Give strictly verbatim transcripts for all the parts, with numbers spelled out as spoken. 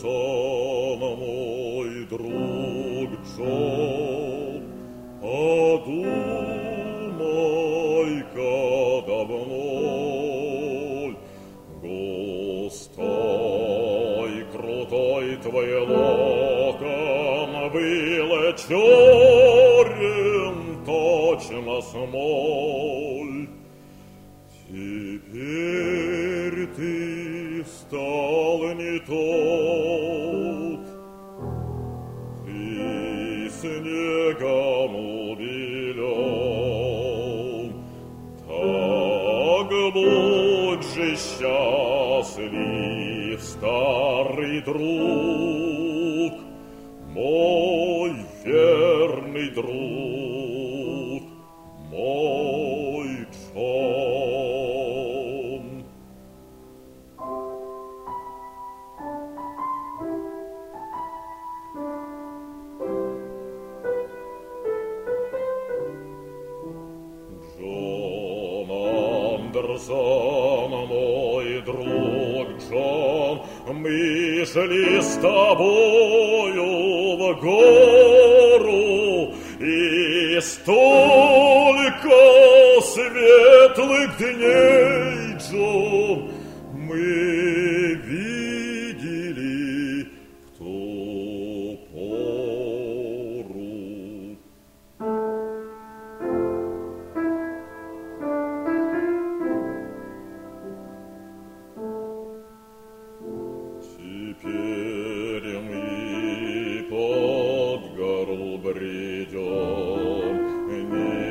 Андерсон, мой друг Джон, подумай-ка давно, густой, крутой твой локон был черен, точно смоль. Теперь ты стал не тот, ты снегом убелен. Так будь же счастлив, старый друг, мой верный друг, мой Джон. Джон Андерсон, мой друг Джон, мы шли с тобою в гору, и столько светлых дней, Джон, мы видели в ту пору. Теперь мы под гору бредем, не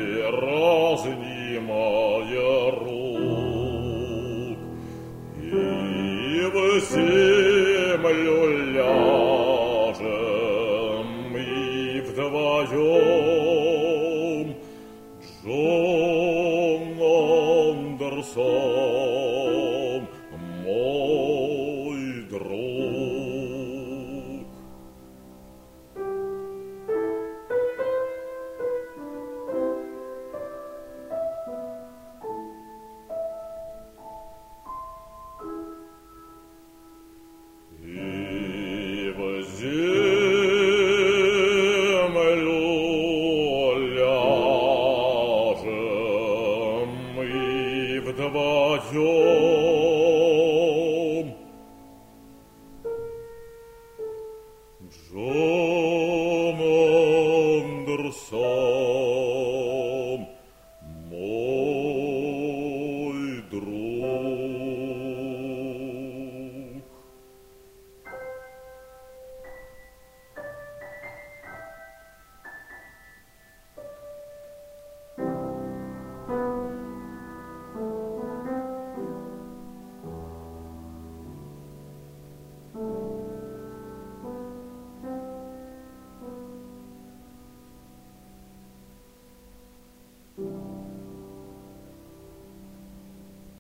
разнимая рук, и в землю ляжем мы вдвоем. Джон Андерсон, мой друг. И в землю ляжем мы вдвоем. Джон